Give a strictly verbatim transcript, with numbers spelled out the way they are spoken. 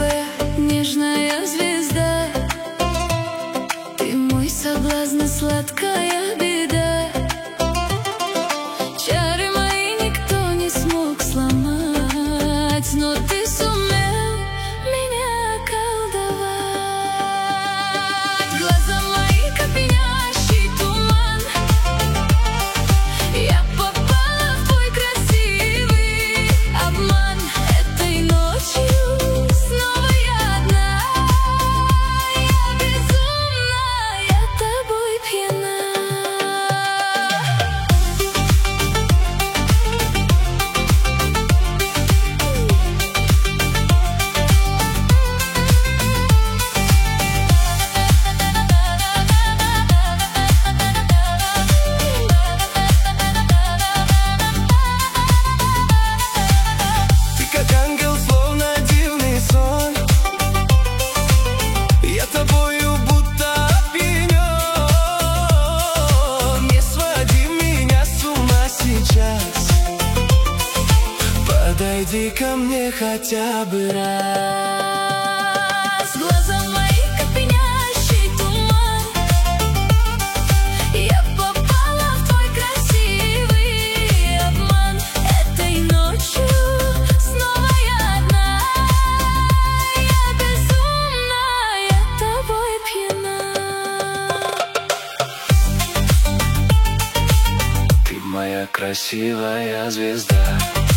красивая, нежная звезда. Ты мой соблазн и сладкая беда. Чары мои никто не смог сломать, но ты сумел меня околдовать. Глаза мои, как пьянящий туман. Я попала в твой красивый обман. Этой ночью снова я одна. Я безумна, я тобой пьяна. Ты как ангел, словно дивный сон. Я тобою будто опьянен. Не своди меня с ума сейчас. Подойди ко мне хотя бы раз. Глаза мои, как пьянящий туман. Я попала в твой красивый обман. Этой ночью снова я одна. Я безумна, я тобой пьяна. Ты моя красивая звезда.